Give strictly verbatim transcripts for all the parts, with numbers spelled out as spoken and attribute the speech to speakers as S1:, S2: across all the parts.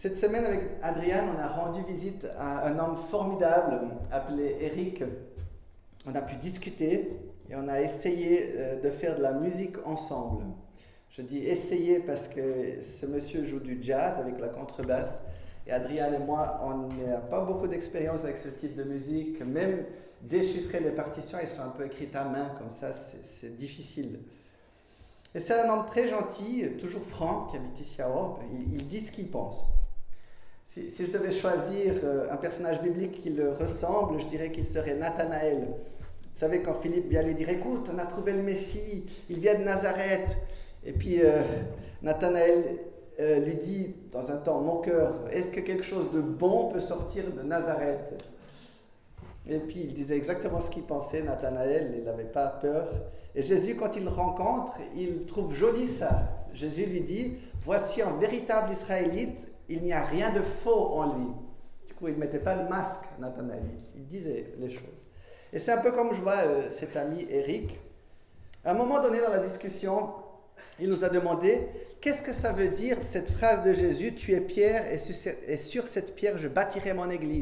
S1: Cette semaine, avec Adriane, on a rendu visite à un homme formidable appelé Eric. On a pu discuter et on a essayé de faire de la musique ensemble. Je dis essayer parce que ce monsieur joue du jazz avec la contrebasse et Adriane et moi, on n'a pas beaucoup d'expérience avec ce type de musique. Même déchiffrer les partitions, elles sont un peu écrites à main, comme ça, c'est, c'est difficile. Et c'est un homme très gentil, toujours franc, qui habite ici à Orbe. Il, il dit ce qu'il pense. Si, si je devais choisir un personnage biblique qui le ressemble, je dirais qu'il serait Nathanaël. Vous savez, quand Philippe vient lui dire « Écoute, on a trouvé le Messie, il vient de Nazareth ». Et puis euh, Nathanaël euh, lui dit dans un temps « Mon cœur, est-ce que quelque chose de bon peut sortir de Nazareth ?» Et puis il disait exactement ce qu'il pensait, Nathanaël, il n'avait pas peur. Et Jésus, quand il le rencontre, il trouve joli ça. Jésus lui dit « Voici un véritable Israélite, il n'y a rien de faux en lui. » Du coup, il ne mettait pas de masque, Nathanaël, il disait les choses. Et c'est un peu comme je vois euh, cet ami Eric. À un moment donné dans la discussion, il nous a demandé « Qu'est-ce que ça veut dire cette phrase de Jésus « Tu es Pierre et sur, et sur cette pierre je bâtirai mon église »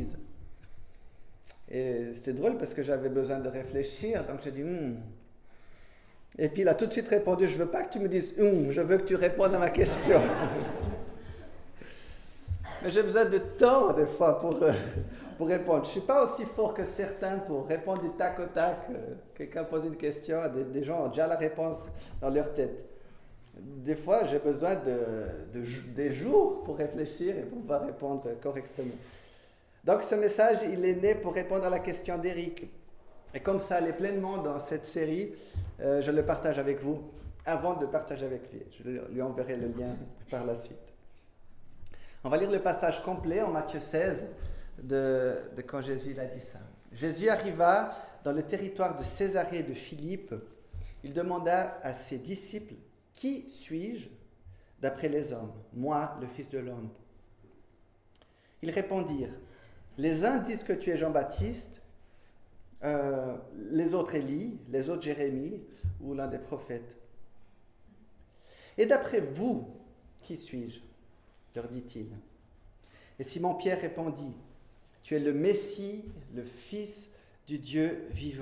S1: Et c'était drôle parce que j'avais besoin de réfléchir, donc j'ai dit hmm. Et puis il a tout de suite répondu « Je ne veux pas que tu me dises hmm, je veux que tu répondes à ma question. » Mais j'ai besoin de temps des fois pour, euh, pour répondre. Je ne suis pas aussi fort que certains pour répondre du tac au tac. Euh, quelqu'un pose une question, des, des gens ont déjà la réponse dans leur tête. Des fois, j'ai besoin de, de, des jours pour réfléchir et pour pouvoir répondre correctement. Donc ce message, il est né pour répondre à la question d'Éric. Et comme ça allait pleinement dans cette série, euh, je le partage avec vous avant de le partager avec lui. Je lui enverrai le lien par la suite. On va lire le passage complet en Matthieu seize de, de quand Jésus a dit ça. Jésus arriva dans le territoire de Césarée de Philippe. Il demanda à ses disciples « Qui suis-je d'après les hommes, moi, le Fils de l'homme ?» Ils répondirent « Les uns disent que tu es Jean-Baptiste, euh, les autres Élie, les autres Jérémie ou l'un des prophètes. Et d'après vous, qui suis-je » leur dit-il. Et Simon-Pierre répondit, « Tu es le Messie, le Fils du Dieu vivant. »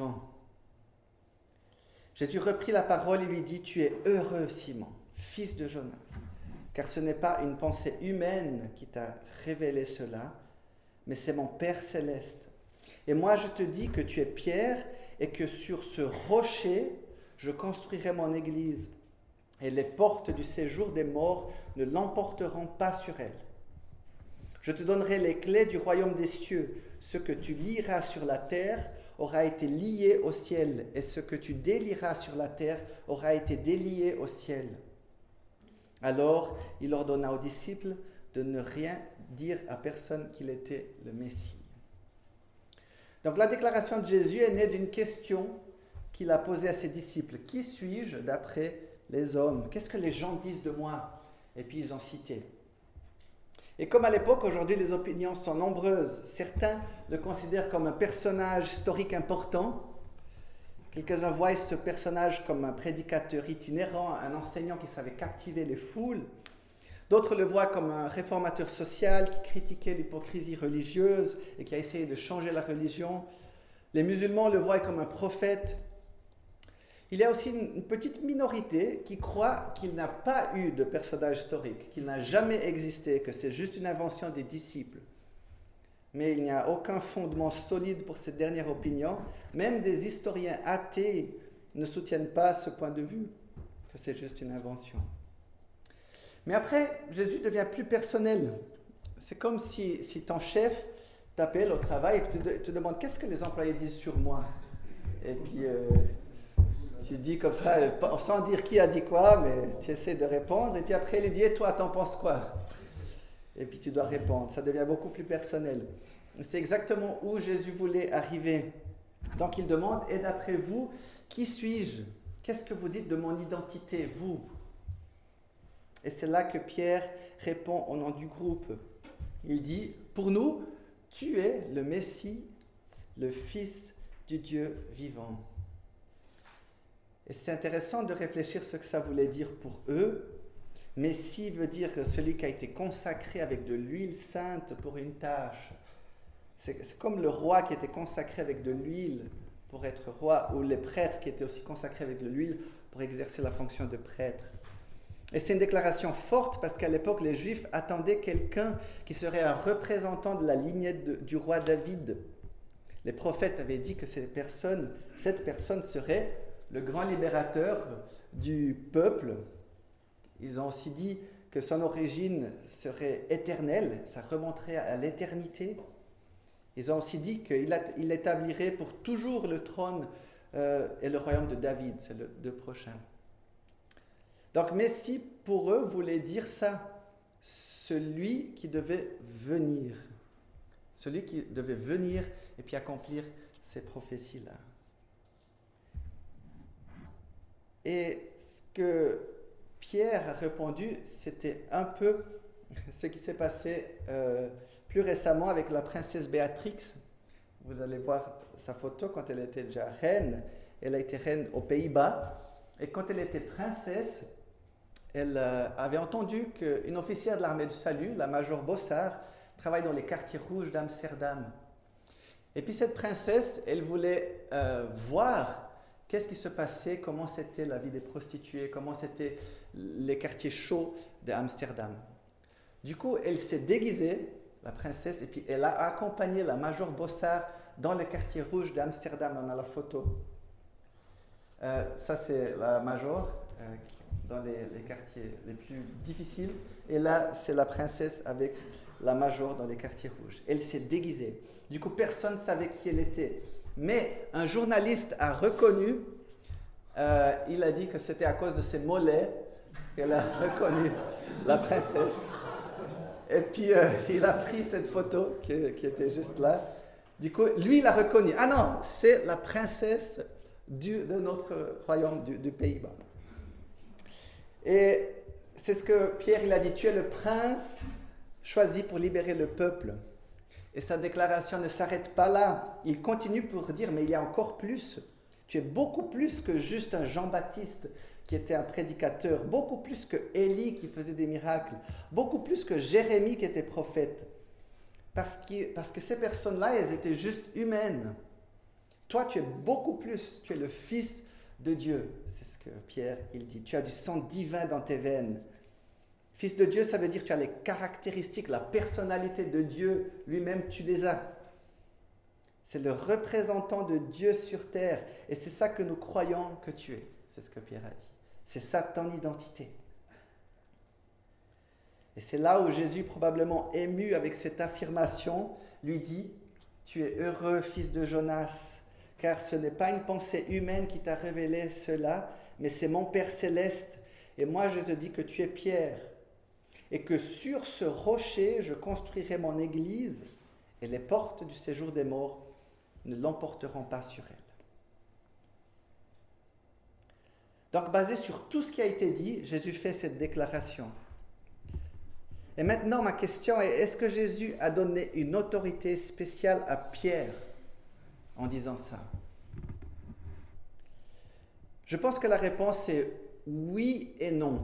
S1: Jésus reprit la parole et lui dit, « Tu es heureux, Simon, fils de Jonas, car ce n'est pas une pensée humaine qui t'a révélé cela, mais c'est mon Père céleste. Et moi je te dis que tu es Pierre et que sur ce rocher, je construirai mon église. Et les portes du séjour des morts ne l'emporteront pas sur elle. Je te donnerai les clés du royaume des cieux. Ce que tu lieras sur la terre aura été lié au ciel, et ce que tu délieras sur la terre aura été délié au ciel. » Alors, il ordonna aux disciples de ne rien dire à personne qu'il était le Messie. Donc, la déclaration de Jésus est née d'une question qu'il a posée à ses disciples. « Qui suis-je d'après les hommes? Qu'est-ce que les gens disent de moi ?» Et puis ils ont cité. Et comme à l'époque, aujourd'hui les opinions sont nombreuses. Certains le considèrent comme un personnage historique important. Quelques-uns voient ce personnage comme un prédicateur itinérant, un enseignant qui savait captiver les foules. D'autres le voient comme un réformateur social qui critiquait l'hypocrisie religieuse et qui a essayé de changer la religion. Les musulmans le voient comme un prophète. Il y a aussi une petite minorité qui croit qu'il n'a pas eu de personnage historique, qu'il n'a jamais existé, que c'est juste une invention des disciples. Mais il n'y a aucun fondement solide pour cette dernière opinion. Même des historiens athées ne soutiennent pas ce point de vue, que c'est juste une invention. Mais après, Jésus devient plus personnel. C'est comme si, si ton chef t'appelle au travail et te, te demande « Qu'est-ce que les employés disent sur moi ?» Et puis... Euh, Tu dis comme ça, sans dire qui a dit quoi, mais tu essaies de répondre. Et puis après, il lui dit, et toi, t'en penses quoi? Et puis tu dois répondre. Ça devient beaucoup plus personnel. C'est exactement où Jésus voulait arriver. Donc il demande, et d'après vous, qui suis-je? Qu'est-ce que vous dites de mon identité, vous? Et c'est là que Pierre répond au nom du groupe. Il dit, pour nous, tu es le Messie, le Fils du Dieu vivant. Et c'est intéressant de réfléchir ce que ça voulait dire pour eux, Messie veut dire celui qui a été consacré avec de l'huile sainte pour une tâche. C'est, c'est comme le roi qui était consacré avec de l'huile pour être roi, ou les prêtres qui étaient aussi consacrés avec de l'huile pour exercer la fonction de prêtre. Et c'est une déclaration forte parce qu'à l'époque, les Juifs attendaient quelqu'un qui serait un représentant de la lignée de, du roi David. Les prophètes avaient dit que cette personne, cette personne serait le grand libérateur du peuple. Ils ont aussi dit que son origine serait éternelle, ça remonterait à l'éternité. Ils ont aussi dit qu'il a, il établirait pour toujours le trône euh, et le royaume de David, c'est le, le prochain. Donc Messie, pour eux, voulait dire ça, celui qui devait venir, celui qui devait venir et puis accomplir ces prophéties-là. Et ce que Pierre a répondu, c'était un peu ce qui s'est passé euh, plus récemment avec la princesse Béatrix. Vous allez voir sa photo quand elle était déjà reine. Elle a été reine aux Pays-Bas. Et quand elle était princesse, elle euh, avait entendu qu'une officière de l'armée du salut, la major Bossard, travaille dans les quartiers rouges d'Amsterdam. Et puis cette princesse, elle voulait euh, voir qu'est-ce qui se passait, comment c'était la vie des prostituées, comment c'était les quartiers chauds d'Amsterdam. Du coup, elle s'est déguisée, la princesse, et puis elle a accompagné la major Bossard dans le quartier rouge d'Amsterdam. On a la photo. Euh, ça, c'est la major euh, dans les, les quartiers les plus difficiles. Et là, c'est la princesse avec la major dans les quartiers rouges. Elle s'est déguisée. Du coup, personne ne savait qui elle était. Mais un journaliste a reconnu, euh, il a dit que c'était à cause de ses mollets qu'elle a reconnu la princesse. Et puis, euh, il a pris cette photo qui, qui était juste là. Du coup, lui, il a reconnu. Ah non, c'est la princesse du, de notre royaume du, du Pays-Bas. Et c'est ce que Pierre, il a dit. Tu es le prince choisi pour libérer le peuple. Et sa déclaration ne s'arrête pas là. Il continue pour dire, mais il y a encore plus. Tu es beaucoup plus que juste un Jean-Baptiste qui était un prédicateur, beaucoup plus que Élie qui faisait des miracles, beaucoup plus que Jérémie qui était prophète. Parce que, parce que ces personnes-là, elles étaient juste humaines. Toi, tu es beaucoup plus, tu es le Fils de Dieu. C'est ce que Pierre, il dit. Tu as du sang divin dans tes veines. Fils de Dieu, ça veut dire que tu as les caractéristiques, la personnalité de Dieu lui-même, tu les as. C'est le représentant de Dieu sur terre. Et c'est ça que nous croyons que tu es. C'est ce que Pierre a dit. C'est ça ton identité. Et c'est là où Jésus, probablement ému avec cette affirmation, lui dit « Tu es heureux, fils de Jonas, car ce n'est pas une pensée humaine qui t'a révélé cela, mais c'est mon Père céleste. Et moi, je te dis que tu es Pierre, et que sur ce rocher, je construirai mon église, et les portes du séjour des morts ne l'emporteront pas sur elle. » Donc, basé sur tout ce qui a été dit, Jésus fait cette déclaration. Et maintenant, ma question est, est-ce que Jésus a donné une autorité spéciale à Pierre en disant ça? Je pense que la réponse est oui et non.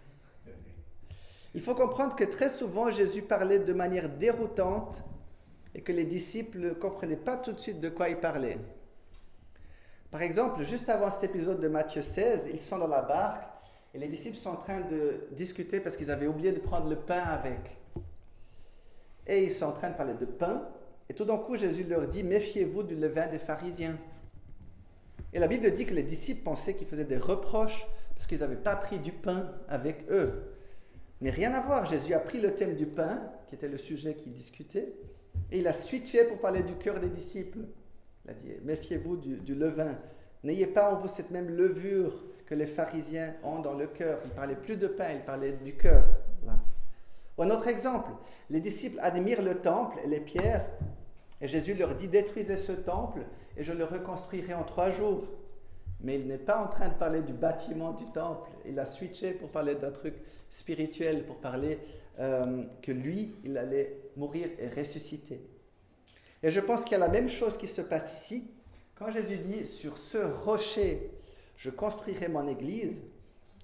S1: Il faut comprendre que très souvent, Jésus parlait de manière déroutante et que les disciples ne comprenaient pas tout de suite de quoi il parlait. Par exemple, juste avant cet épisode de Matthieu seize, ils sont dans la barque et les disciples sont en train de discuter parce qu'ils avaient oublié de prendre le pain avec. Et ils sont en train de parler de pain. Et tout d'un coup, Jésus leur dit « Méfiez-vous du levain des pharisiens ». Et la Bible dit que les disciples pensaient qu'ils faisaient des reproches parce qu'ils n'avaient pas pris du pain avec eux. Mais rien à voir, Jésus a pris le thème du pain, qui était le sujet qu'ils discutaient, et il a switché pour parler du cœur des disciples. Il a dit, méfiez-vous du, du levain. N'ayez pas en vous cette même levure que les pharisiens ont dans le cœur. Il ne parlait plus de pain, il parlait du cœur. Là. Ou un autre exemple, les disciples admirent le temple et les pierres, et Jésus leur dit, détruisez ce temple et je le reconstruirai en trois jours. Mais il n'est pas en train de parler du bâtiment du temple. Il a switché pour parler d'un truc spirituel, pour parler euh, que lui, il allait mourir et ressusciter. Et je pense qu'il y a la même chose qui se passe ici. Quand Jésus dit « Sur ce rocher, je construirai mon église »,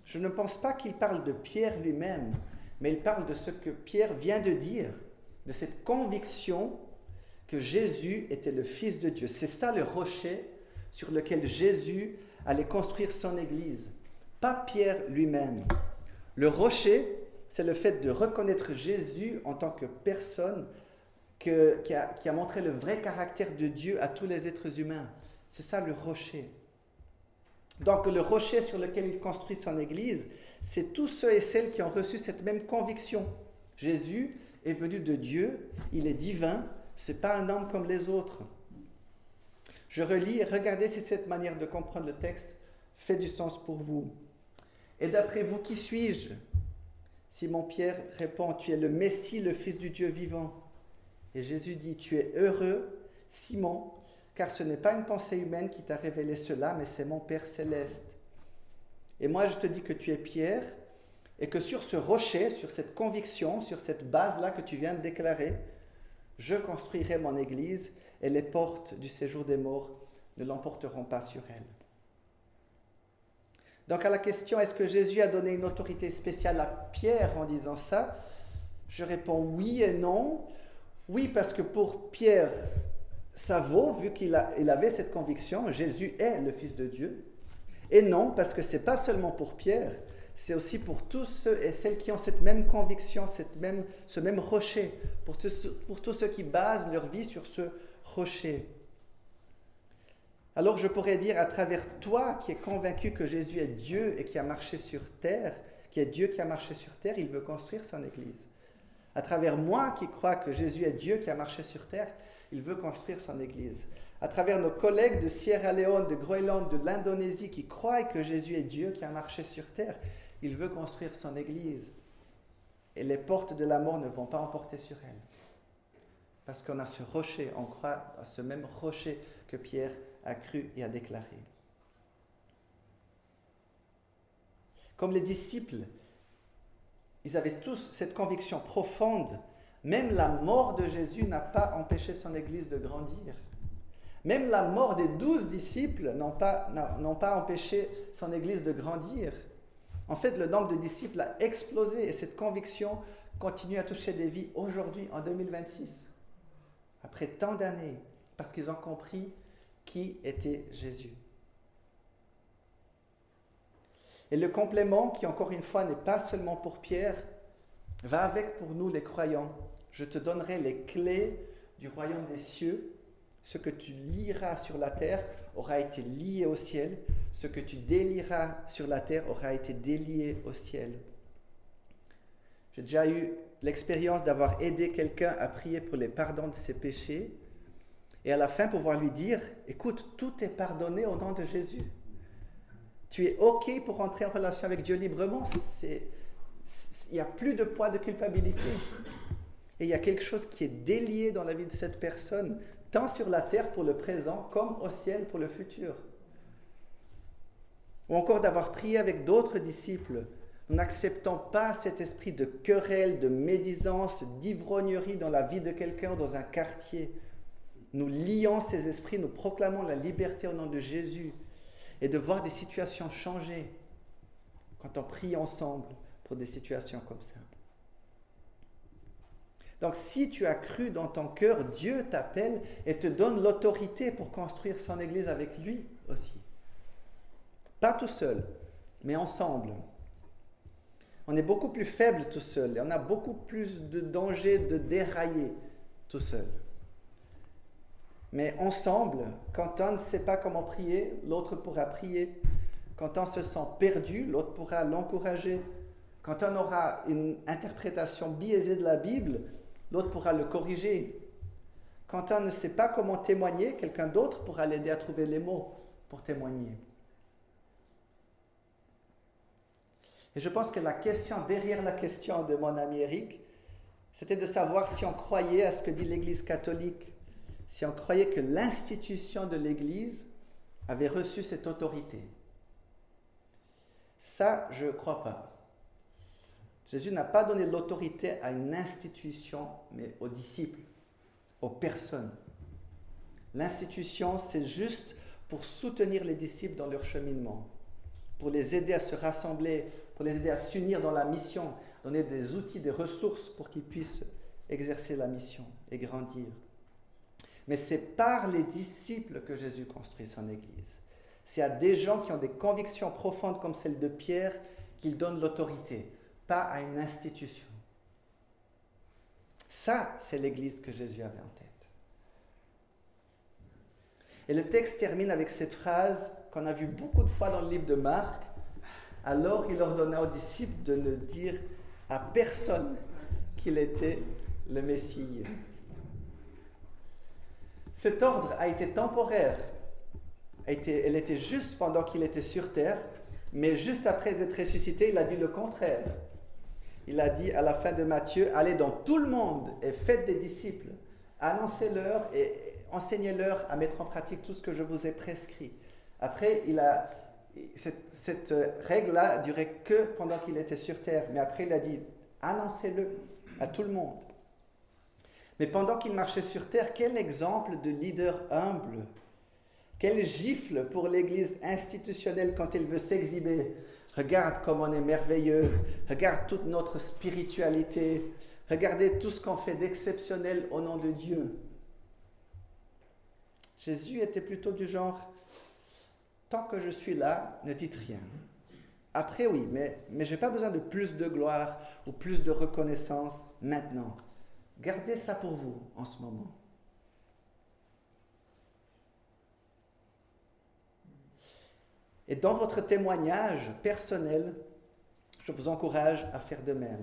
S1: je ne pense pas qu'il parle de Pierre lui-même, mais il parle de ce que Pierre vient de dire, de cette conviction que Jésus était le Fils de Dieu. C'est ça le rocher sur lequel Jésus allait construire son Église, pas Pierre lui-même. Le rocher, c'est le fait de reconnaître Jésus en tant que personne que, qui, a, qui a montré le vrai caractère de Dieu à tous les êtres humains. C'est ça le rocher. Donc le rocher sur lequel il construit son Église, c'est tous ceux et celles qui ont reçu cette même conviction. Jésus est venu de Dieu, il est divin, ce n'est pas un homme comme les autres. Je relis et regardez si cette manière de comprendre le texte fait du sens pour vous. Et d'après vous, qui suis-je ? Simon-Pierre répond, tu es le Messie, le Fils du Dieu vivant. Et Jésus dit, tu es heureux, Simon, car ce n'est pas une pensée humaine qui t'a révélé cela, mais c'est mon Père céleste. Et moi, je te dis que tu es Pierre, et que sur ce rocher, sur cette conviction, sur cette base-là que tu viens de déclarer, je construirai mon Église, et les portes du séjour des morts ne l'emporteront pas sur elle. Donc à la question, est-ce que Jésus a donné une autorité spéciale à Pierre en disant ça ? Je réponds oui et non. Oui, parce que pour Pierre, ça vaut, vu qu'il a, il avait cette conviction, Jésus est le Fils de Dieu. Et non, parce que ce n'est pas seulement pour Pierre, c'est aussi pour tous ceux et celles qui ont cette même conviction, cette même, ce même rocher, pour tous, pour tous ceux qui basent leur vie sur ce rocher. Alors je pourrais dire à travers toi qui es convaincu que Jésus est Dieu et qui a marché sur terre, qui est Dieu qui a marché sur terre, il veut construire son Église. À travers moi qui crois que Jésus est Dieu qui a marché sur terre, il veut construire son Église. À travers nos collègues de Sierra Leone, de Groenland, de l'Indonésie qui croient que Jésus est Dieu qui a marché sur terre, il veut construire son Église. Et les portes de la mort ne vont pas emporter sur elle. Parce qu'on a ce rocher, on croit à ce même rocher que Pierre a cru et a déclaré. Comme les disciples, ils avaient tous cette conviction profonde. Même la mort de Jésus n'a pas empêché son Église de grandir. Même la mort des douze disciples n'ont pas, n'ont pas empêché son Église de grandir. En fait, le nombre de disciples a explosé et cette conviction continue à toucher des vies aujourd'hui, en deux mille vingt-six. Après tant d'années, parce qu'ils ont compris qui était Jésus. Et le complément, qui encore une fois n'est pas seulement pour Pierre, va avec pour nous les croyants. Je te donnerai les clés du royaume des cieux. Ce que tu lieras sur la terre aura été lié au ciel. Ce que tu délieras sur la terre aura été délié au ciel. J'ai déjà eu l'expérience d'avoir aidé quelqu'un à prier pour les pardons de ses péchés et à la fin pouvoir lui dire, écoute, tout est pardonné au nom de Jésus. Tu es OK pour entrer en relation avec Dieu librement. C'est, il n'y a plus de poids de culpabilité. Et il y a quelque chose qui est délié dans la vie de cette personne, tant sur la terre pour le présent, comme au ciel pour le futur. Ou encore d'avoir prié avec d'autres disciples. Nous n'acceptons pas cet esprit de querelle, de médisance, d'ivrognerie dans la vie de quelqu'un ou dans un quartier. Nous lions ces esprits, nous proclamons la liberté au nom de Jésus. Et de voir des situations changer quand on prie ensemble pour des situations comme ça. Donc si tu as cru dans ton cœur, Dieu t'appelle et te donne l'autorité pour construire son Église avec lui aussi. Pas tout seul, mais ensemble. On est beaucoup plus faible tout seul et on a beaucoup plus de danger de dérailler tout seul. Mais ensemble, quand on ne sait pas comment prier, l'autre pourra prier. Quand on se sent perdu, l'autre pourra l'encourager. Quand on aura une interprétation biaisée de la Bible, l'autre pourra le corriger. Quand on ne sait pas comment témoigner, quelqu'un d'autre pourra l'aider à trouver les mots pour témoigner. Et je pense que la question, derrière la question de mon ami Eric, c'était de savoir si on croyait à ce que dit l'Église catholique, si on croyait que l'institution de l'Église avait reçu cette autorité. Ça, je ne crois pas. Jésus n'a pas donné l'autorité à une institution, mais aux disciples, aux personnes. L'institution, c'est juste pour soutenir les disciples dans leur cheminement, pour les aider à se rassembler pour les aider à s'unir dans la mission, donner des outils, des ressources pour qu'ils puissent exercer la mission et grandir. Mais c'est par les disciples que Jésus construit son Église. C'est à des gens qui ont des convictions profondes comme celle de Pierre qu'il donne l'autorité, pas à une institution. Ça, c'est l'Église que Jésus avait en tête. Et le texte termine avec cette phrase qu'on a vue beaucoup de fois dans le livre de Marc. Alors il ordonna aux disciples de ne dire à personne qu'il était le Messie. Cet ordre a été temporaire. A été, elle était juste pendant qu'il était sur terre, mais juste après être ressuscité, il a dit le contraire. Il a dit à la fin de Matthieu, allez dans tout le monde et faites des disciples. Annoncez-leur et enseignez-leur à mettre en pratique tout ce que je vous ai prescrit. Après, il a, cette, cette règle-là durait que pendant qu'il était sur terre. Mais après, il a dit, annoncez-le à tout le monde. Mais pendant qu'il marchait sur terre, quel exemple de leader humble. Quelle gifle pour l'Église institutionnelle quand elle veut s'exhiber. Regarde comme on est merveilleux. Regarde toute notre spiritualité. Regardez tout ce qu'on fait d'exceptionnel au nom de Dieu. Jésus était plutôt du genre, tant que je suis là, ne dites rien. Après, oui, mais, mais je n'ai pas besoin de plus de gloire ou plus de reconnaissance maintenant. Gardez ça pour vous en ce moment. Et dans votre témoignage personnel, je vous encourage à faire de même.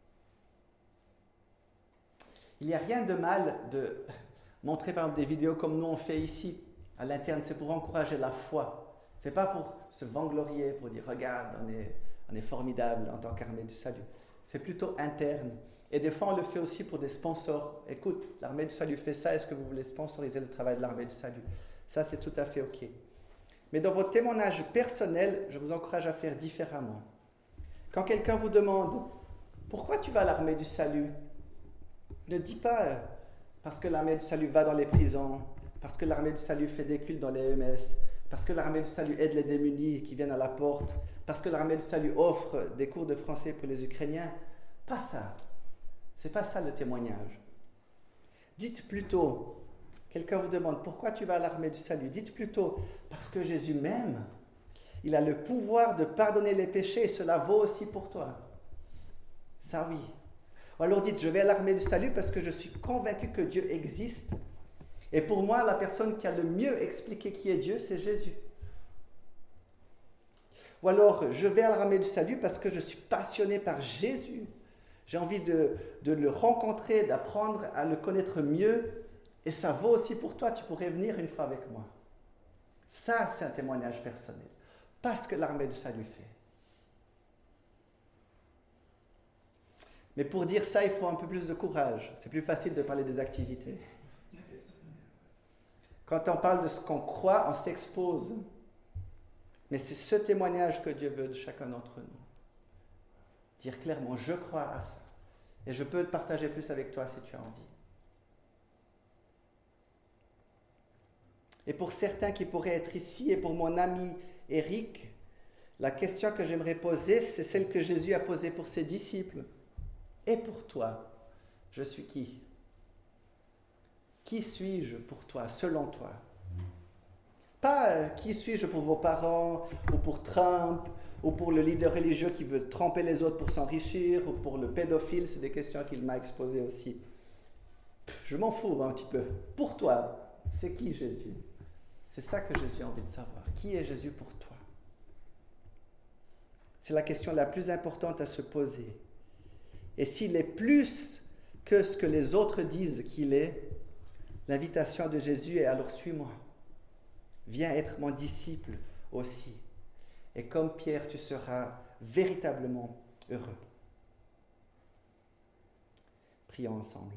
S1: Il n'y a rien de mal de montrer par exemple des vidéos comme nous on fait ici, à l'interne. C'est pour encourager la foi. Ce n'est pas pour se vanglorier, pour dire « Regarde, on est, on est formidable en tant qu'armée du salut ». C'est plutôt interne. Et des fois, on le fait aussi pour des sponsors. « Écoute, l'armée du salut fait ça, est-ce que vous voulez sponsoriser le travail de l'armée du salut ?» Ça, c'est tout à fait OK. Mais dans votre témoignage personnel, je vous encourage à faire différemment. Quand quelqu'un vous demande « Pourquoi tu vas à l'armée du salut ?» Ne dis pas euh, « Parce que l'armée du salut va dans les prisons, parce que l'armée du salut fait des cultes dans les E M S, parce que l'armée du salut aide les démunis qui viennent à la porte, parce que l'armée du salut offre des cours de français pour les Ukrainiens. » Pas ça. C'est pas ça le témoignage. Dites plutôt, quelqu'un vous demande « Pourquoi tu vas à l'armée du salut ?» Dites plutôt « Parce que Jésus m'aime. Il a le pouvoir de pardonner les péchés et cela vaut aussi pour toi. » Ça oui. Ou alors dites, je vais à l'armée du salut parce que je suis convaincu que Dieu existe. Et pour moi, la personne qui a le mieux expliqué qui est Dieu, c'est Jésus. Ou alors, je vais à l'armée du salut parce que je suis passionné par Jésus. J'ai envie de, de le rencontrer, d'apprendre à le connaître mieux. Et ça vaut aussi pour toi, tu pourrais venir une fois avec moi. Ça, c'est un témoignage personnel. Pas ce que l'armée du salut fait. Mais pour dire ça, il faut un peu plus de courage. C'est plus facile de parler des activités. Quand on parle de ce qu'on croit, on s'expose. Mais c'est ce témoignage que Dieu veut de chacun d'entre nous. Dire clairement, je crois à ça. Et je peux te partager plus avec toi si tu as envie. Et pour certains qui pourraient être ici, et pour mon ami Eric, la question que j'aimerais poser, c'est celle que Jésus a posée pour ses disciples. Et pour toi, je suis qui? Qui suis-je pour toi, selon toi? Pas euh, qui suis-je pour vos parents, ou pour Trump, ou pour le leader religieux qui veut tromper les autres pour s'enrichir, ou pour le pédophile, c'est des questions qu'il m'a exposées aussi. Pff, je m'en fous un petit peu. Pour toi, c'est qui Jésus? C'est ça que Jésus a envie de savoir. Qui est Jésus pour toi? C'est la question la plus importante à se poser. Et s'il est plus que ce que les autres disent qu'il est, l'invitation de Jésus est alors suis-moi. Viens être mon disciple aussi. Et comme Pierre, tu seras véritablement heureux. Prions ensemble.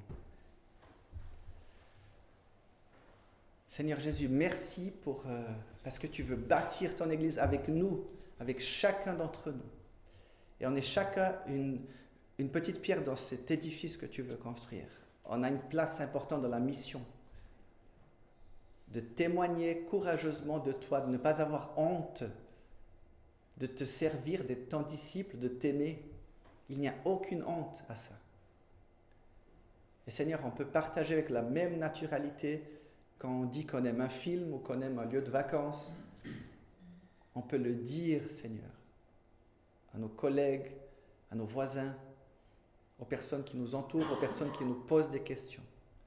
S1: Seigneur Jésus, merci pour, euh, parce que tu veux bâtir ton Église avec nous, avec chacun d'entre nous. Et on est chacun une, une petite pierre dans cet édifice que tu veux construire. On a une place importante dans la mission. De témoigner courageusement de toi, de ne pas avoir honte de te servir, d'être ton disciple, de t'aimer. Il n'y a aucune honte à ça. Et Seigneur, on peut partager avec la même naturalité quand on dit qu'on aime un film ou qu'on aime un lieu de vacances. On peut le dire, Seigneur, à nos collègues, à nos voisins, aux personnes qui nous entourent, aux personnes qui nous posent des questions.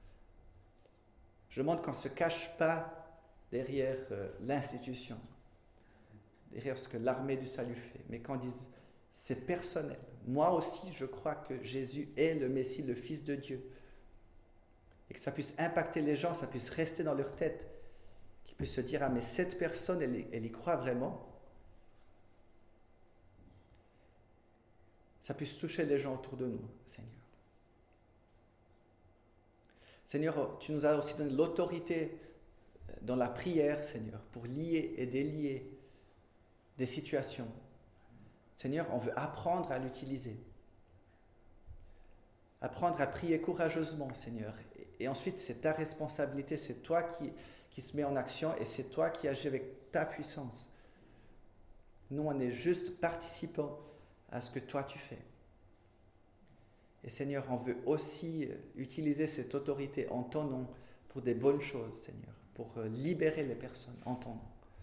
S1: Je demande qu'on ne se cache pas derrière euh, l'institution, derrière ce que l'armée du salut fait, mais qu'on dise, c'est personnel. Moi aussi, je crois que Jésus est le Messie, le Fils de Dieu. Et que ça puisse impacter les gens, ça puisse rester dans leur tête, qu'ils puissent se dire, ah mais cette personne, elle, elle y croit vraiment. Ça puisse toucher les gens autour de nous, Seigneur. Seigneur, tu nous as aussi donné l'autorité dans la prière, Seigneur, pour lier et délier des situations. Seigneur, on veut apprendre à l'utiliser. Apprendre à prier courageusement, Seigneur. Et ensuite, c'est ta responsabilité, c'est toi qui, qui se met en action et c'est toi qui agis avec ta puissance. Nous, on est juste participants à ce que toi tu fais. Et Seigneur, on veut aussi utiliser cette autorité en ton nom pour des bonnes choses, Seigneur, pour libérer les personnes en ton nom.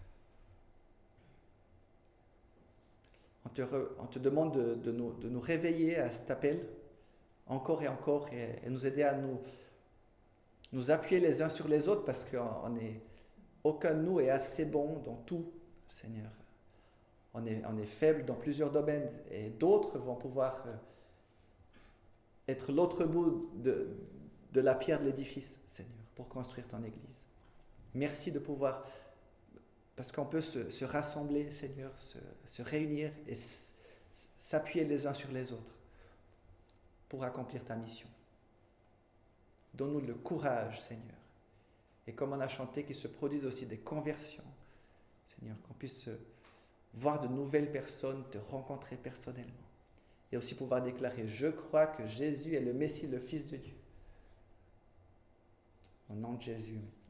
S1: On te, re, on te demande de, de, nous, de nous réveiller à cet appel encore et encore et, et nous aider à nous, nous appuyer les uns sur les autres parce qu'on est, aucun de nous est assez bon dans tout, Seigneur. On est, on est faible dans plusieurs domaines et d'autres vont pouvoir être l'autre bout de, de la pierre de l'édifice, Seigneur, pour construire ton Église. Merci de pouvoir, parce qu'on peut se, se rassembler, Seigneur, se, se réunir et s'appuyer les uns sur les autres pour accomplir ta mission. Donne-nous le courage, Seigneur. Et comme on a chanté, qu'il se produise aussi des conversions, Seigneur, qu'on puisse voir de nouvelles personnes, te rencontrer personnellement. Et aussi pouvoir déclarer, je crois que Jésus est le Messie, le Fils de Dieu. Au nom de Jésus.